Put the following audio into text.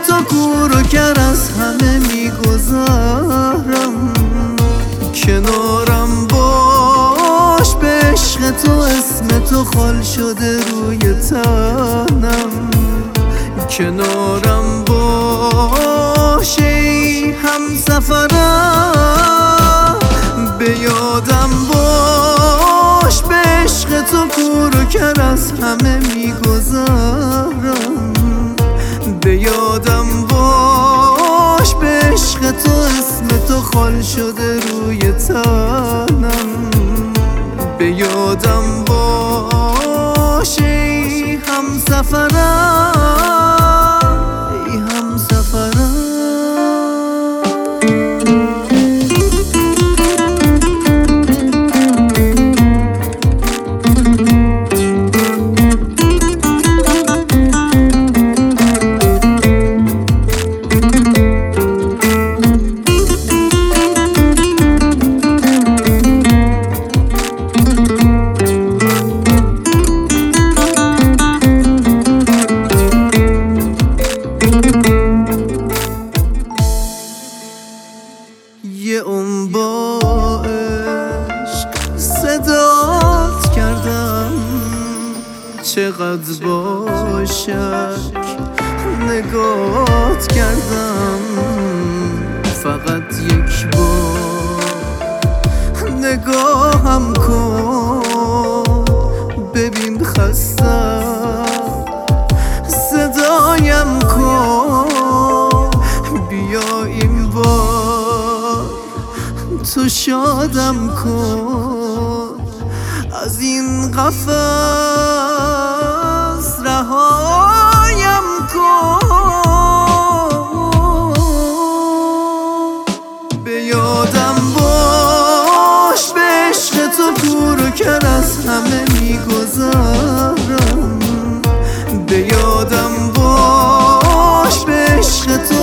تو کور و کر از همه میگذارم. کنارم باش به عشق تو، اسم تو خال شده روی تنم. کنارم باش ای همسفرم، به یادم باش به عشق تو کور و کر از همه میگذارم. به یادم باش به عشق تو، اسم تو خال شده روی تنم. به یادم باش ای همسفرم، ای همسفرم. یه اون با عشق صدات کردم، چقدر با شک نگات کردم. فقط یک بار نگاهم کن، ببین خستم صدایم کن. بیا این بار تو شادم کن، از این قفس رهایم کن. به یادم باش به عشق تو کور و کر از همه میگذارم. به یادم باش به عشق تو،